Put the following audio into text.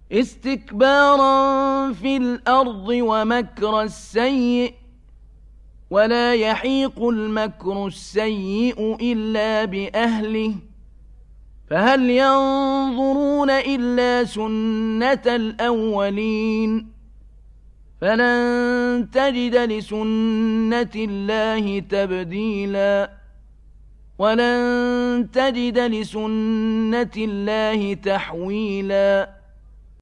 استكبارا في الأرض ومكر السيء ولا يحيق المكر السيء إلا بأهله فهل ينظرون إلا سنة الأولين فلن تجد لسنة الله تبديلا ولن تجد لسنة الله تحويلا